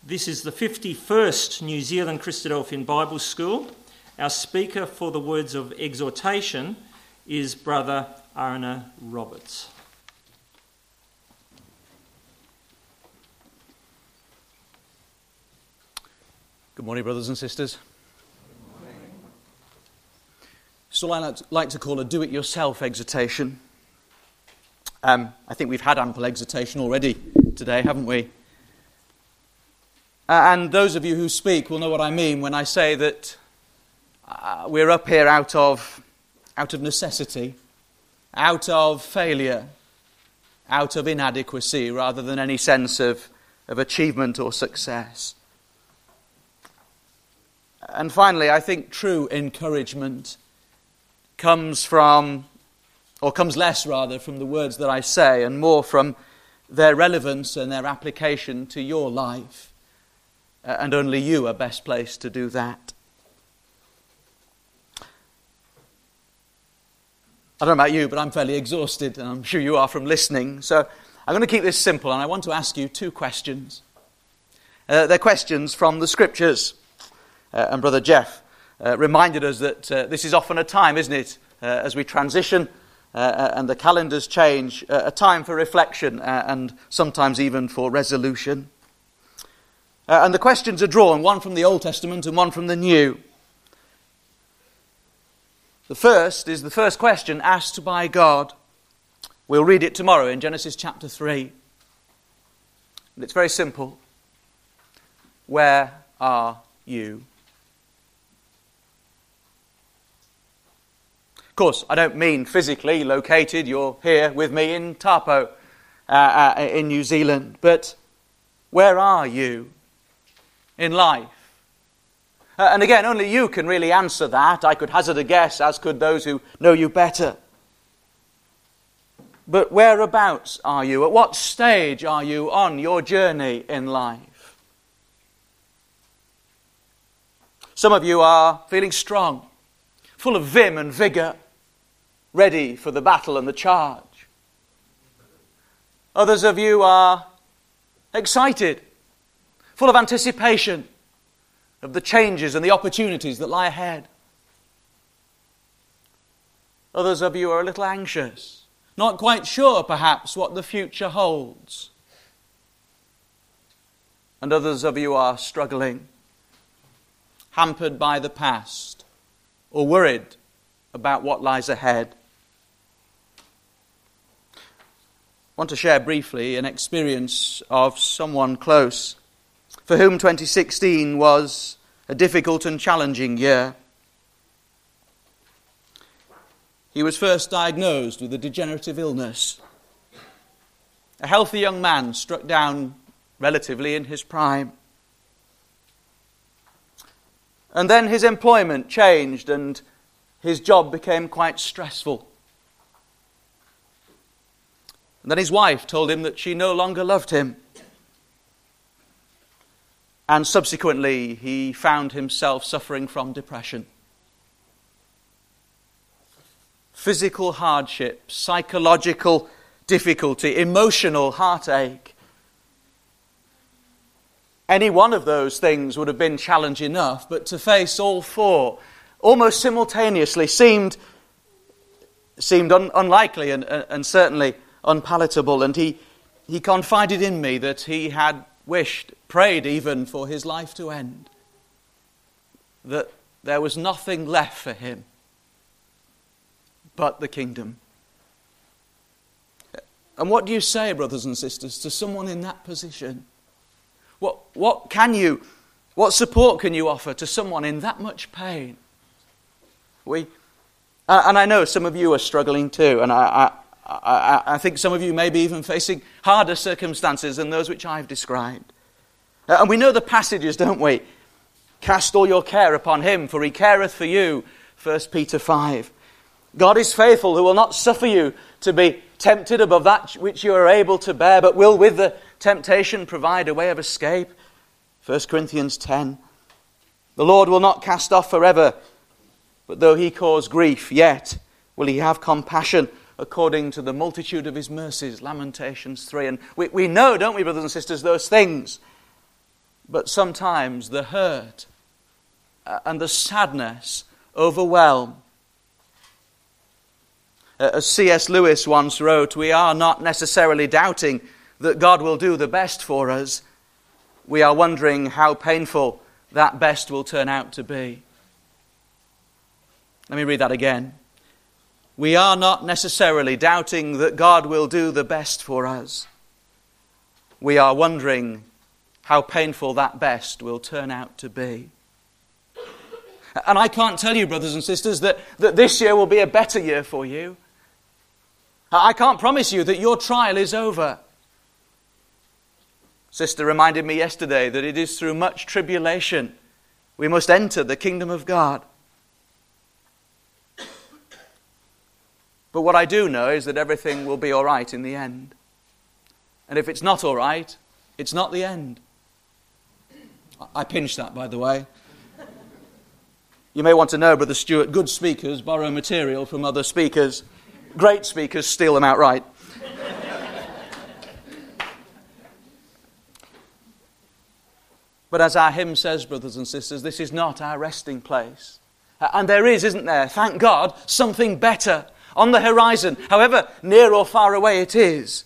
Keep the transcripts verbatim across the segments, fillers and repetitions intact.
This is the fifty-first New Zealand Christadelphian Bible School. Our speaker for the words of exhortation is Brother Arna Roberts. Good morning, brothers and sisters. So I like to call a do-it-yourself exhortation. Um, I think we've had ample exhortation already today, haven't we? Uh, and those of you who speak will know what I mean when I say that uh, we're up here out of, out of necessity, out of failure, out of inadequacy, rather than any sense of, of achievement or success. And finally, I think true encouragement comes from, or comes less rather, from the words that I say, and more from their relevance and their application to your life. Uh, and only you are best placed to do that. I don't know about you, but I'm fairly exhausted, and I'm sure you are from listening. So I'm going to keep this simple, and I want to ask you two questions. Uh, they're questions from the Scriptures. Uh, and Brother Jeff uh, reminded us that uh, this is often a time, isn't it, uh, as we transition uh, and the calendars change, uh, a time for reflection uh, and sometimes even for resolution. Uh, and the questions are drawn, one from the Old Testament and one from the New. The first is the first question asked by God. We'll read it tomorrow in Genesis chapter three. And it's very simple. Where are you? Of course, I don't mean physically located. You're here with me in Taupo, uh, uh, in New Zealand. But where are you in life? Uh, and again, only you can really answer that. I could hazard a guess, as could those who know you better. But whereabouts are you? At what stage are you on your journey in life? Some of you are feeling strong, full of vim and vigour, ready for the battle and the charge. Others of you are excited, full of anticipation of the changes and the opportunities that lie ahead. Others of you are a little anxious, not quite sure perhaps what the future holds. And others of you are struggling, hampered by the past, or worried about what lies ahead. I want to share briefly an experience of someone close for whom twenty sixteen was a difficult and challenging year. He was first diagnosed with a degenerative illness. A healthy young man struck down relatively in his prime. And then his employment changed and his job became quite stressful. And then his wife told him that she no longer loved him. And subsequently, he found himself suffering from depression. Physical hardship, psychological difficulty, emotional heartache. Any one of those things would have been challenge enough, but to face all four almost simultaneously seemed, seemed un, unlikely and, and certainly unpalatable. And he, he confided in me that he had wished, prayed even for his life to end. That there was nothing left for him but the kingdom. And what do you say, brothers and sisters, to someone in that position? What, what can you, what support can you offer to someone in that much pain? We, uh, and I know some of you are struggling too, and I, I, I, I think some of you may be even facing harder circumstances than those which I've described. Uh, and we know the passages, don't we? Cast all your care upon him, for he careth for you, First Peter five. God is faithful, who will not suffer you to be tempted above that which you are able to bear, but will with the temptation provide a way of escape. First Corinthians ten. The Lord will not cast off forever, but though he cause grief, yet will he have compassion according to the multitude of his mercies. Lamentations three. And we, we know, don't we, brothers and sisters, those things. but sometimes the hurt and the sadness overwhelm. As C S Lewis once wrote, we are not necessarily doubting that God will do the best for us. We are wondering how painful that best will turn out to be. Let me read that again. We are not necessarily doubting that God will do the best for us. We are wondering how painful that best will turn out to be. And I can't tell you, brothers and sisters, that, that this year will be a better year for you. I can't promise you that your trial is over. Sister reminded me yesterday that it is through much tribulation we must enter the kingdom of God. But what I do know is that everything will be all right in the end. And if it's not all right, it's not the end. I pinched that, by the way. You may want to know, Brother Stuart, good speakers borrow material from other speakers. Great speakers steal them outright. But as our hymn says, brothers and sisters, this is not our resting place. And there is, isn't there, thank God, something better on the horizon, however near or far away it is.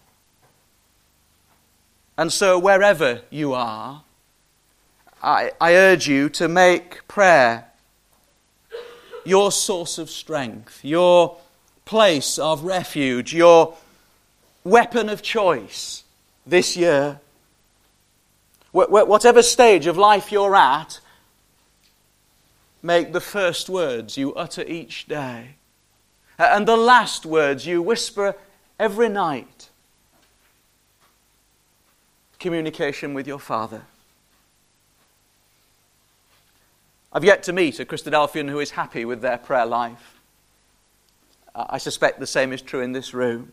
And so wherever you are, I, I urge you to make prayer your source of strength, your place of refuge, your weapon of choice this year. Whatever stage of life you're at, make the first words you utter each day and the last words you whisper every night communication with your Father. I've yet to meet a Christadelphian who is happy with their prayer life. I suspect the same is true in this room.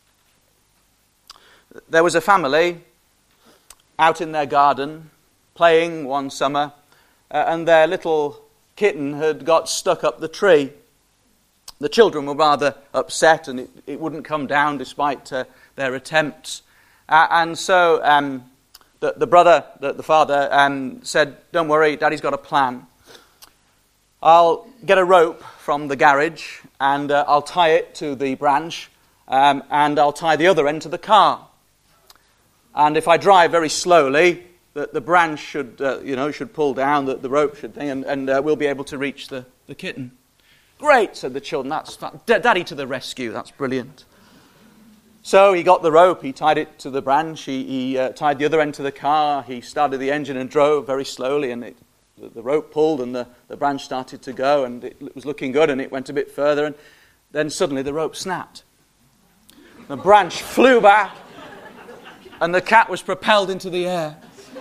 There was a family out in their garden playing one summer, uh, and their little kitten had got stuck up the tree. The children were rather upset, and it, it wouldn't come down despite uh, their attempts. Uh, and so um, the, the brother, the, the father, um, said, "Don't worry, Daddy's got a plan. I'll get a rope from the garage, and uh, I'll tie it to the branch, um, and I'll tie the other end to the car. And if I drive very slowly, the, the branch should, uh, you know, should pull down, the, the rope should thing, and, and uh, we'll be able to reach the, the kitten." "Great," said the children. "That's Daddy to the rescue. That's brilliant." So he got the rope, he tied it to the branch, he, he uh, tied the other end to the car, he started the engine and drove very slowly, and it, the, the rope pulled and the, the branch started to go, and it was looking good, and it went a bit further, and then suddenly the rope snapped. The branch flew back, and the cat was propelled into the air.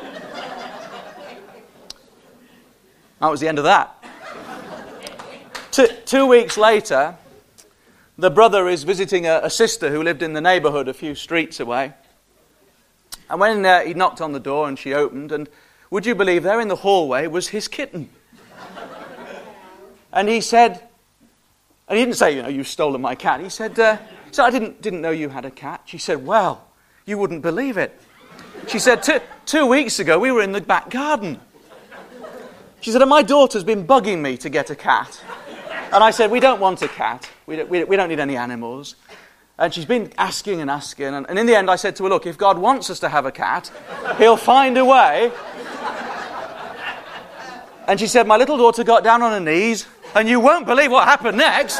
That was the end of that. Two, two weeks later, the brother is visiting a, a sister who lived in the neighbourhood a few streets away. And when uh, he knocked on the door and she opened, and would you believe there in the hallway was his kitten? And he said, and he didn't say, you know, "You've stolen my cat." He said, uh, so I didn't, didn't know you had a cat. She said, "Well, you wouldn't believe it." She said, two, two weeks ago we were in the back garden. She said, "And my daughter's been bugging me to get a cat." And I said, "We don't want a cat. We don't, we, we don't need any animals." And she's been asking and asking. And, and in the end, I said to her, "Look, if God wants us to have a cat, he'll find a way." And she said, "My little daughter got down on her knees, and you won't believe what happened next."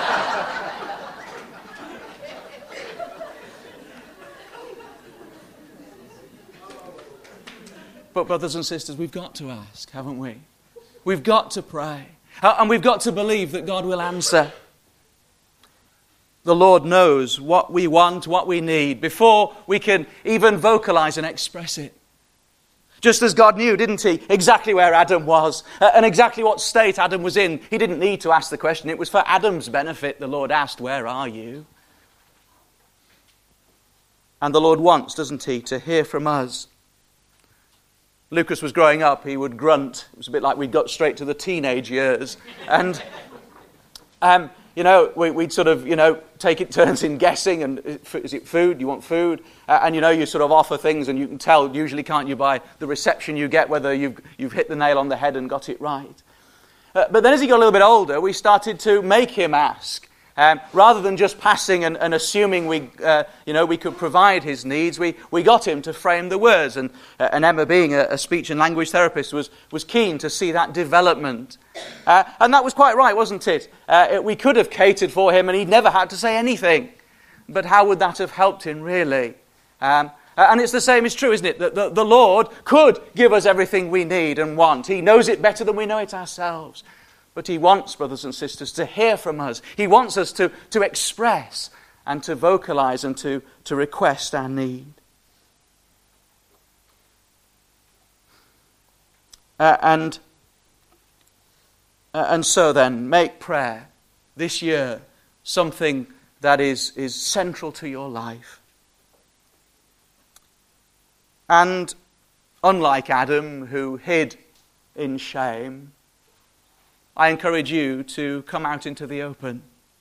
But brothers and sisters, we've got to ask, haven't we? We've got to pray. And we've got to believe that God will answer. The Lord knows what we want, what we need, before we can even vocalize and express it. Just as God knew, didn't he, exactly where Adam was and exactly what state Adam was in. He didn't need to ask the question. It was for Adam's benefit the Lord asked, "Where are you?" And the Lord wants, doesn't he, to hear from us. Lucas was growing up, he would grunt. It was a bit like we got straight to the teenage years. And um, you know, we, we'd sort of, you know, take it turns in guessing, and is it food? You want food? Uh, and, you know, you sort of offer things, and you can tell, usually, can't you, by the reception you get, whether you've, you've hit the nail on the head and got it right. Uh, but then as he got a little bit older, we started to make him ask. Um, rather than just passing and, and assuming we, uh, you know, we could provide his needs, we, we got him to frame the words. And, uh, and Emma, being a, a speech and language therapist, was, was keen to see that development. Uh, and that was quite right, wasn't it? Uh, it? We could have catered for him and he'd never had to say anything. But how would that have helped him, really? Um, and it's the same is true, isn't it? That the, the Lord could give us everything we need and want. He knows it better than we know it ourselves. But he wants, brothers and sisters, to hear from us. He wants us to, to express and to vocalize and to, to request our need. Uh, and, uh, and so then, make prayer this year something that is, is central to your life. And unlike Adam, who hid in shame, I encourage you to come out into the open.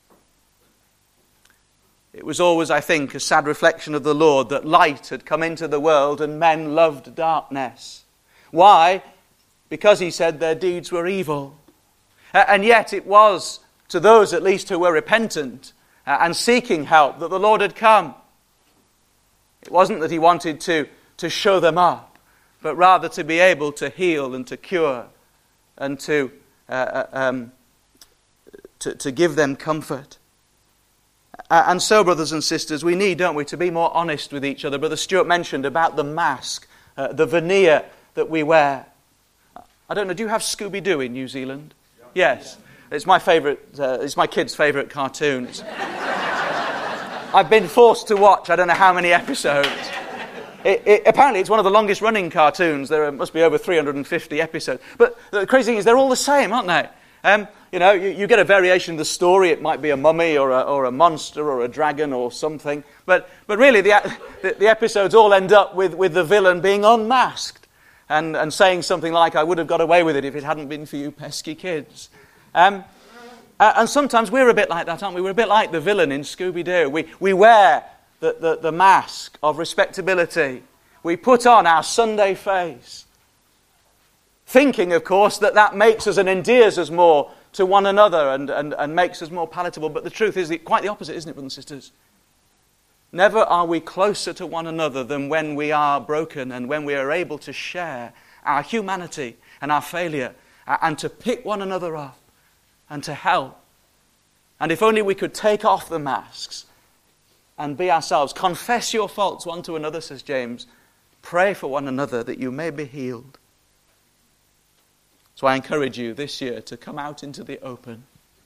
It was always, I think, a sad reflection of the Lord that light had come into the world and men loved darkness. Why? Because he said their deeds were evil. And yet it was to those at least who were repentant and seeking help that the Lord had come. It wasn't that he wanted to, to show them up, but rather to be able to heal and to cure and to Uh, um, to, to give them comfort. Uh, and so, brothers and sisters, we need, don't we, to be more honest with each other. Brother Stuart mentioned about the mask, uh, the veneer that we wear. I don't know, do you have Scooby-Doo in New Zealand? Yeah. Yes. It's my favourite, uh, it's my kids' favourite cartoon. I've been forced to watch I don't know how many episodes. It, it, apparently it's one of the longest running cartoons. There are, must be over three hundred fifty episodes. But the crazy thing is they're all the same, aren't they? Um, you know, you, you get a variation of the story. It might be a mummy or a, or a monster or a dragon or something. But but really the, the, the episodes all end up with, with the villain being unmasked and, and saying something like, I would have got away with it if it hadn't been for you pesky kids. Um, and sometimes we're a bit like that, aren't we? We're a bit like the villain in Scooby-Doo. We, we wear The, the, the mask of respectability. We put on our Sunday face, thinking, of course, that that makes us and endears us more to one another and, and, and makes us more palatable. But the truth is quite the opposite, isn't it, brothers and sisters? Never are we closer to one another than when we are broken and when we are able to share our humanity and our failure and to pick one another up and to help. And if only we could take off the masks and be ourselves. Confess your faults one to another, says James. Pray for one another that you may be healed. So I encourage you this year to come out into the open.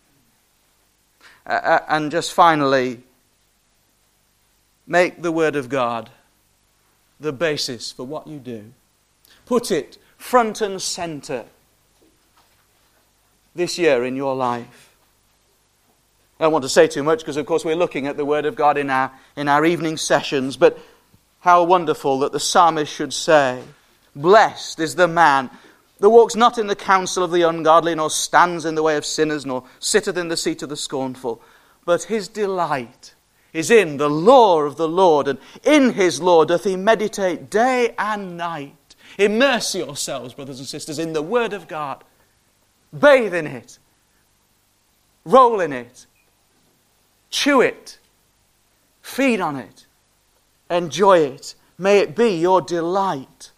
Uh, and just finally, make the Word of God the basis for what you do. Put it front and center this year in your life. I don't want to say too much because, of course, we're looking at the Word of God in our, in our evening sessions. But how wonderful that the psalmist should say, blessed is the man that walks not in the counsel of the ungodly, nor stands in the way of sinners, nor sitteth in the seat of the scornful. But his delight is in the law of the Lord, and in his law doth he meditate day and night. Immerse yourselves, brothers and sisters, in the Word of God. Bathe in it. Roll in it. Chew it. Feed on it. Enjoy it. May it be your delight.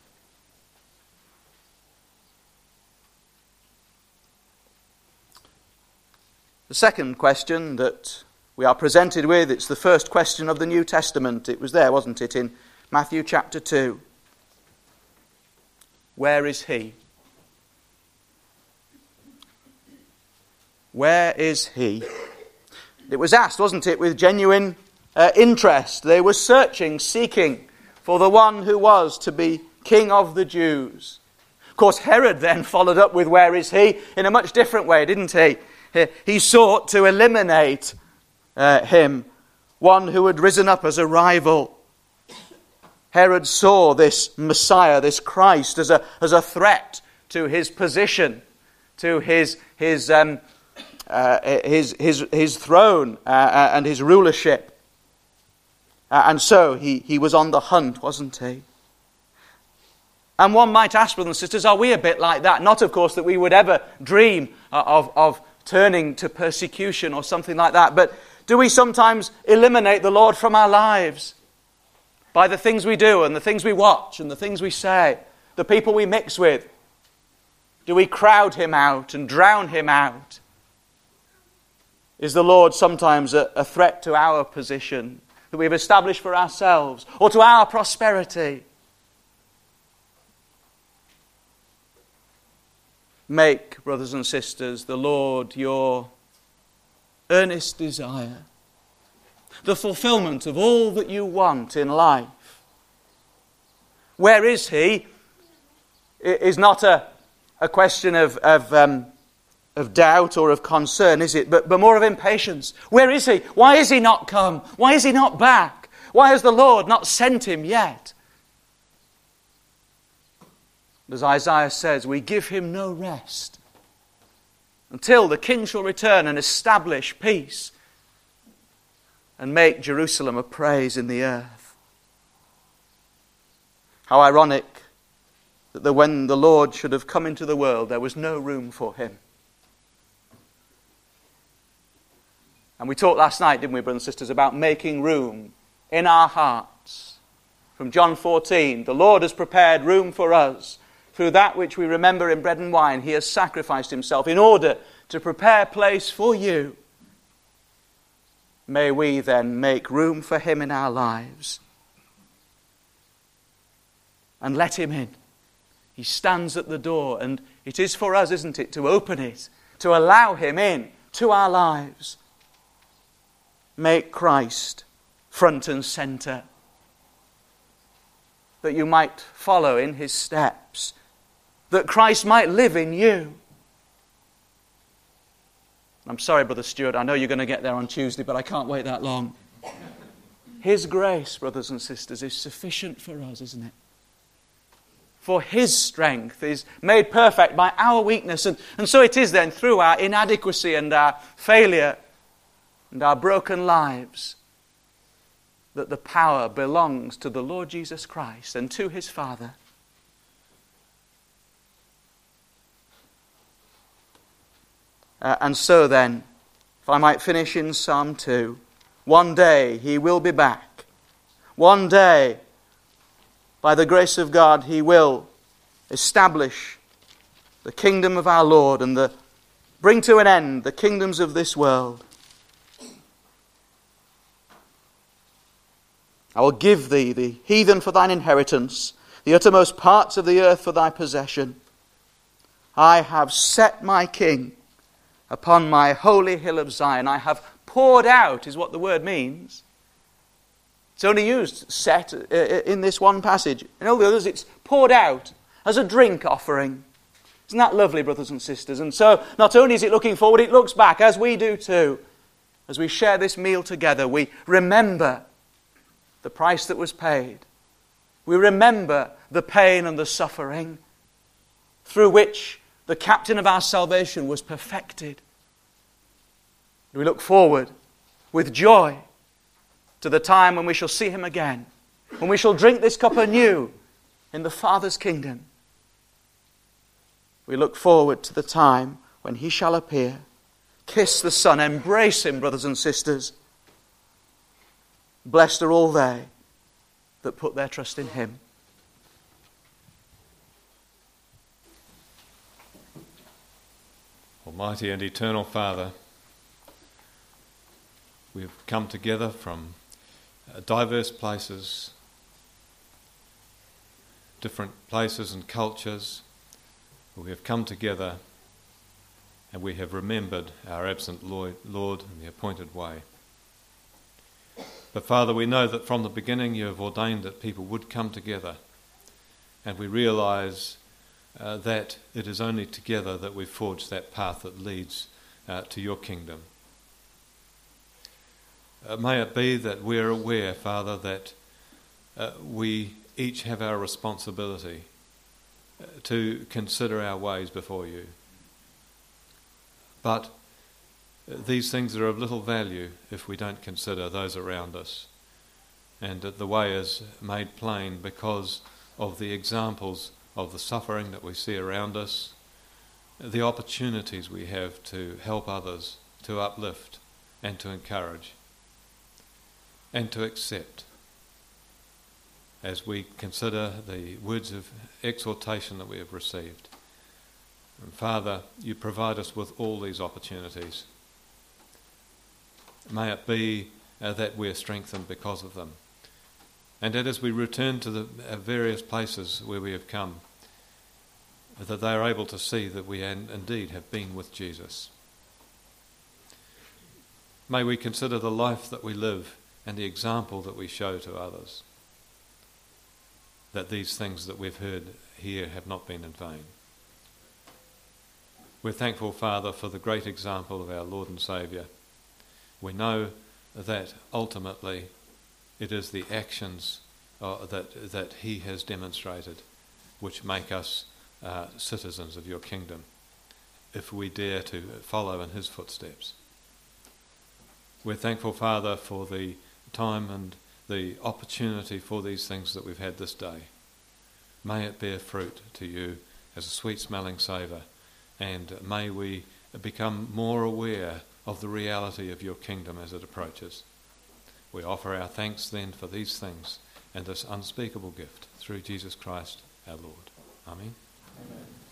The second question that we are presented with, it's the first question of the New Testament. It was there, wasn't it, in Matthew chapter two. Where is he? Where is he? It was asked, wasn't it, with genuine uh, interest. They were searching, seeking for the one who was to be King of the Jews. Of course, Herod then followed up with where is he in a much different way, didn't he? He sought to eliminate uh, him, one who had risen up as a rival. Herod saw this Messiah, this Christ, as a, as a threat to his position, to his, his um, uh, his, his, his throne uh, and his rulership. Uh, and so he, he was on the hunt, wasn't he? And one might ask, brothers and sisters, are we a bit like that? Not, of course, that we would ever dream of, of turning to persecution or something like that, but do we sometimes eliminate the Lord from our lives by the things we do and the things we watch and the things we say, the people we mix with? Do we crowd him out and drown him out? Is the Lord sometimes a, a threat to our position that we've established for ourselves or to our prosperity? Make, brothers and sisters, the Lord your earnest desire, the fulfillment of all that you want in life. Where is he? It is not a, a question of, of, um, of doubt or of concern, is it? But, but more of impatience. Where is he? Why is he not come? Why is he not back? Why has the Lord not sent him yet? As Isaiah says, we give him no rest until the King shall return and establish peace and make Jerusalem a praise in the earth. How ironic that the, when the Lord should have come into the world, there was no room for him. And we talked last night, didn't we, brothers and sisters, about making room in our hearts. From John fourteen, the Lord has prepared room for us. Through that which we remember in bread and wine, he has sacrificed himself in order to prepare place for you. May we then make room for him in our lives and let him in. He stands at the door, and it is for us, isn't it, to open it, to allow him in to our lives. Make Christ front and center, that you might follow in his steps, that Christ might live in you. I'm sorry, Brother Stuart, I know you're going to get there on Tuesday, but I can't wait that long. His grace, brothers and sisters, is sufficient for us, isn't it? For his strength is made perfect by our weakness. And, and so it is then through our inadequacy and our failure and our broken lives that the power belongs to the Lord Jesus Christ and to his Father. Uh, and so then, if I might finish in Psalm two, one day he will be back. One day, by the grace of God, he will establish the kingdom of our Lord and the, bring to an end the kingdoms of this world. I will give thee the heathen for thine inheritance, the uttermost parts of the earth for thy possession. I have set my king upon my holy hill of Zion. I have poured out, is what the word means. It's only used set in this one passage. In all the others, it's poured out as a drink offering. Isn't that lovely, brothers and sisters? And so, not only is it looking forward, it looks back, as we do too. As we share this meal together, we remember the price that was paid. We remember the pain and the suffering through which the captain of our salvation was perfected. We look forward with joy to the time when we shall see him again, when we shall drink this cup anew in the Father's kingdom. We look forward to the time when he shall appear. Kiss the Son, embrace him, brothers and sisters. Blessed are all they that put their trust in him. Almighty and eternal Father, we've come together from diverse places, different places and cultures. We have come together and we have remembered our absent Lord in the appointed way. But Father, we know that from the beginning you have ordained that people would come together, and we realise uh, that it is only together that we forge that path that leads uh, to your kingdom. Uh, may it be that we are aware, Father, that uh, we each have our responsibility uh, to consider our ways before you. But these things are of little value if we don't consider those around us. And the way is made plain because of the examples of the suffering that we see around us, the opportunities we have to help others, to uplift and to encourage and to accept. As we consider the words of exhortation that we have received. And Father, you provide us with all these opportunities. May it be uh, that we are strengthened because of them. And that as we return to the uh, various places where we have come, that they are able to see that we an, indeed have been with Jesus. May we consider the life that we live and the example that we show to others, that these things that we've heard here have not been in vain. We're thankful, Father, for the great example of our Lord and Saviour. We know that ultimately it is the actions uh, that, that he has demonstrated which make us uh, citizens of your kingdom, if we dare to follow in his footsteps. We're thankful, Father, for the time and the opportunity for these things that we've had this day. May it bear fruit to you as a sweet-smelling savour, and may we become more aware of the reality of your kingdom as it approaches. We offer our thanks then for these things and this unspeakable gift through Jesus Christ our Lord. Amen. Amen.